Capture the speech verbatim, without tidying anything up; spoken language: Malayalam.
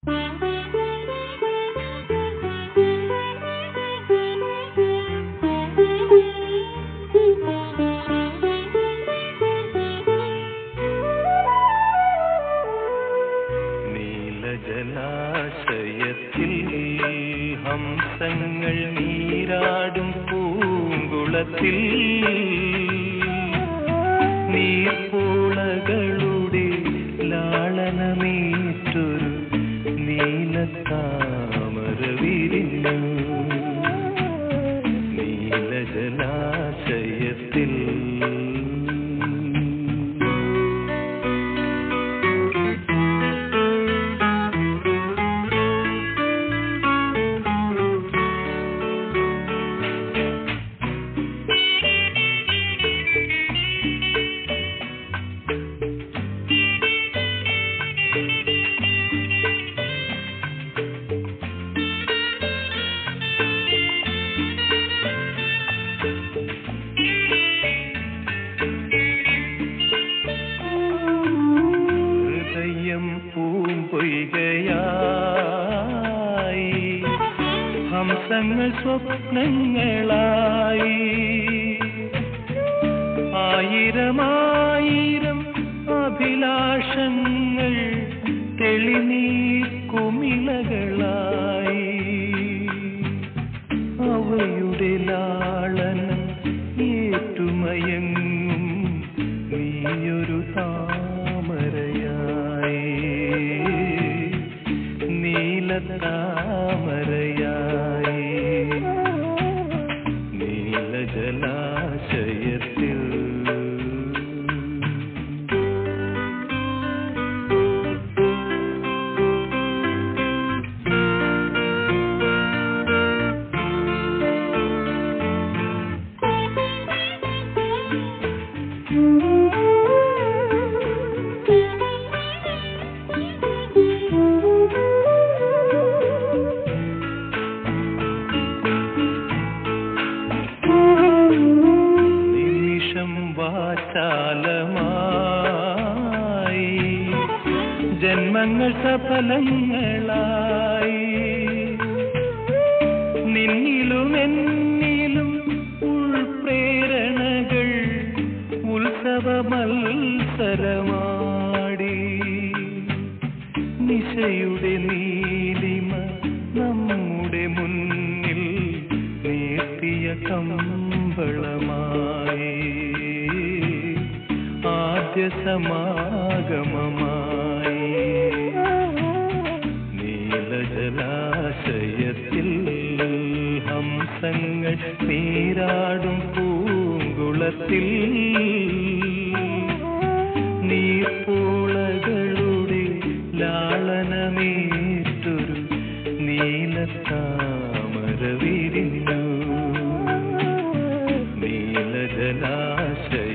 ജലാശയത്തിൽ ഹംസങ്ങൾ നീരാടും പൂങ്കുളത്തിൽ നീർപ്പോളകളുടെ ലാളനമേറ്റൊരു നീലത്താമര വിരിഞ്ഞു. നീലജലാശയത്തിൽ പൂമ്പൊയ്കയായി ഹംസങ്ങൾ സ്വപ്നങ്ങളായി ആയിരമായിരം അഭിലാഷങ്ങൾ തെളിനീർക്കുമിളകളായി അവയുടെ ലാളനം ഏറ്റുമയങ്ങും നീയൊരു താമരയായി നീലത്താമരയായി നീലജലാശയത്തിൽ വാചാലമായി ജന്മങ്ങൾ സഫലങ്ങളായി നിന്നിലും എന്നിലും ഉൾപ്രേരണകൾ ഉത്സവ മത്സരമാടി നിശയുടെ നീലിമ നമ്മുടെ മുന്നിൽ നീർത്തിയ കമ്പളമായി ആദ്യ സമാഗമമായി നീലജലാശയത്തിൽ ഹംസങ്ങൾ നീരാടും പൂങ്കുളത്തിൽ നീർപ്പോളകളുടെ ലാളനമേറ്റൊരു നീലത്താമര വിരിഞ്ഞു. നീലജലാശയ